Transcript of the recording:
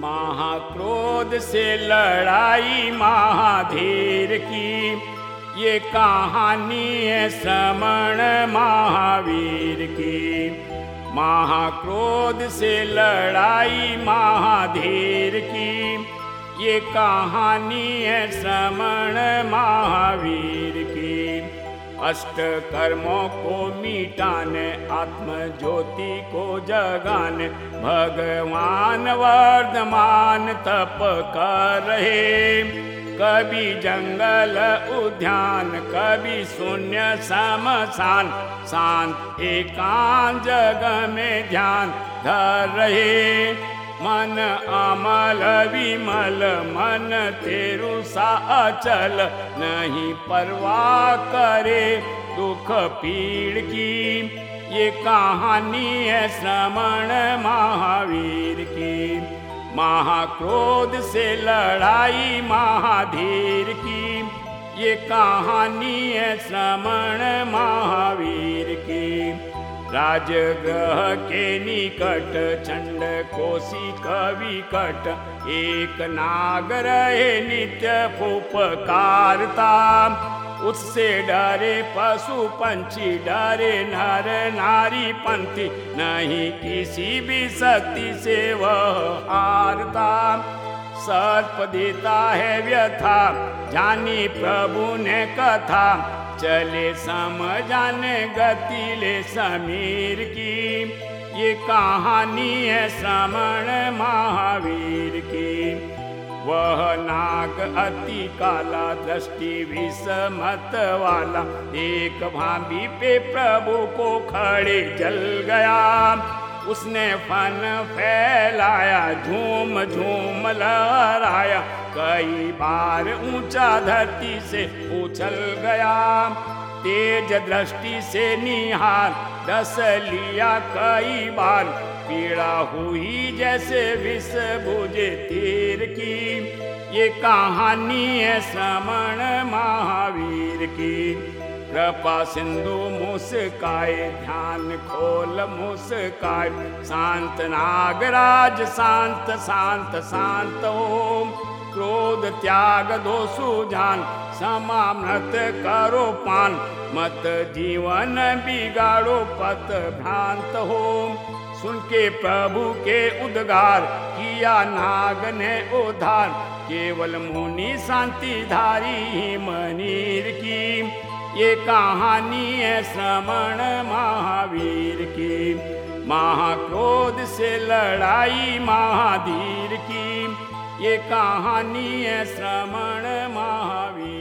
महाक्रोध से लड़ाई महाधीर की, ये कहानी है श्रमण महावीर की। महाक्रोध से लड़ाई महाधीर की, ये कहानी है श्रमण महावीर की। अष्ट कर्मों को मिटाने, आत्म ज्योति को जगाने, भगवान वर्धमान तप कर रहे। कभी जंगल उद्यान, कभी शून्य शमशान, शांत एकांत जगह में ध्यान धर रहे। मन अमल विमल, मन तेरु सा अचल, नहीं परवाह करे दुख पीड़ की। ये कहानी है श्रमण महावीर की। महाक्रोध से लड़ाई महाधीर की, ये कहानी है श्रमण महावीर की। राजगृह के निकट चंड कोशिक विकट, एक नाग रहे नित्य फुफकारता। उससे डरे पशु पंछी, डरे नर नारी पंथी, नहीं किसी भी शक्ति से वह हारता। सर्प देता है व्यथा, जानी प्रभु ने कथा, चले समझाने गति ले समीर की। ये कहानी है श्रमण महावीर की। वह नाग अति काला, दृष्टि विषमत वाला, एक भाभी पे प्रभु को खड़े जल गया। उसने फन फैलाया, झूम झूम लहराया, कई बार ऊंचा धरती से उछल गया। तेज दृष्टि से निहार डस लिया कई बार, पीड़ा हुई जैसे विष भुजे तीर की। ये कहानी है श्रमण महावीर की। कृपा सिंधु मुस्काए, ध्यान खोल मुस्काए, शांत नागराज शांत शांत शांत ओम। क्रोध त्याग दो सुजान, समामृत करो पान, मत जीवन बिगाड़ो पत भ्रांत हो। सुन के प्रभु के उद्गार, किया नाग ने उद्धार, केवल मुनि शांति धारी मनीर की। ये कहानी है श्रमण महावीर की। महाक्रोध से लड़ाई महाधीर की, ये कहानी है श्रमण महावीर।